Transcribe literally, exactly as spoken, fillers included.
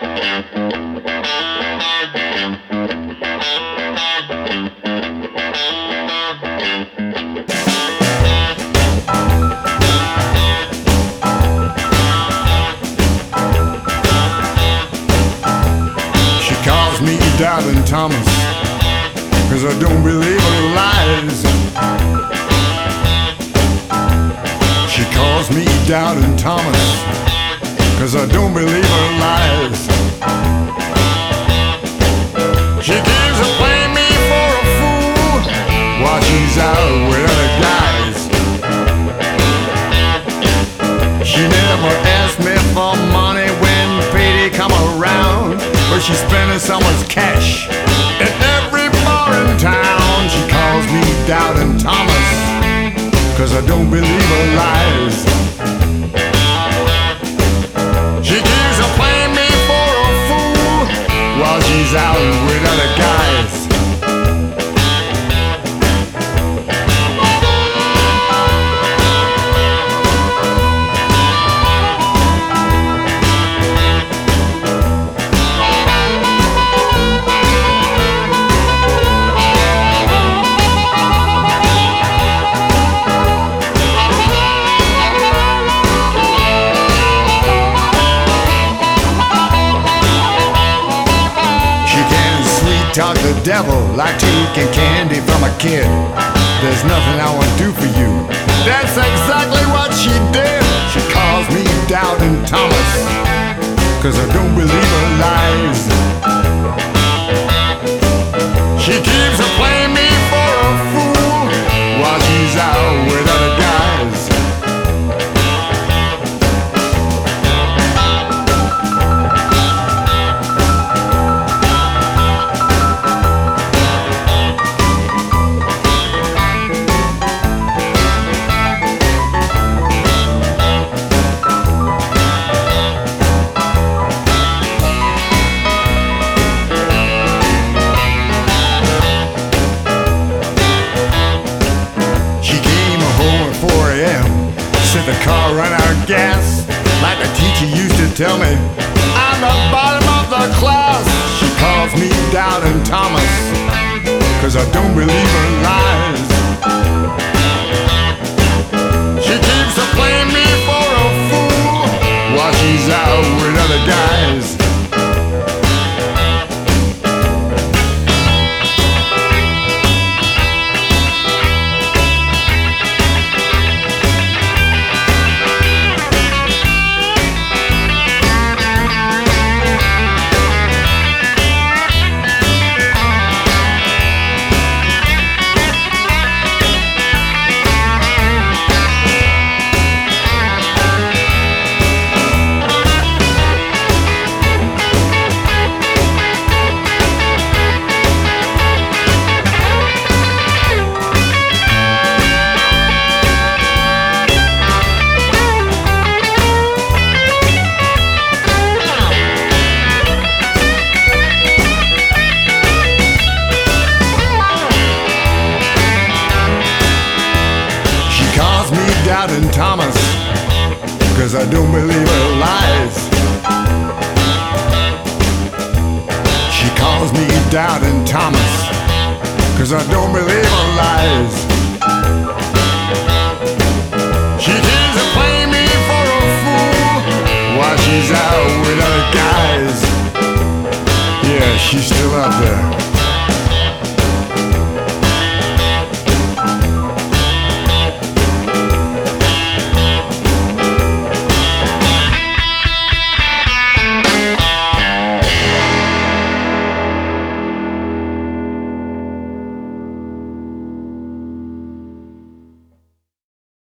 Me Doubting Thomas, 'cause I don't believe her lies. She calls me Doubting Thomas, 'cause I don't believe her lies. She keeps on playing me for a fool while she's out with other guys. She never asked me for money when payday come around, but she's spending someone's cash at every bar in town. She calls me Doubting Thomas, 'cause I don't believe her lies. She keeps on playing me for a fool while she's out with other guys. Talk the devil like taking candy from a kid. There's nothing I won't do for you. That's exactly what she did. She calls me Doubting Thomas, 'cause I don't believe her lies. She keeps on playing me for a fool while she's out with other guys. Set the car run out of gas, like the teacher used to tell me, I'm the bottom of the class. She calls me Doubting Thomas, 'cause I don't believe her lies. She keeps on playing me for a fool while she's out with other guys. Doubting Thomas, 'cause I don't believe her lies. She calls me Doubting Thomas, 'cause I don't believe her lies. She keeps on playing me for a fool while she's out with other guys. Yeah, she's still out there.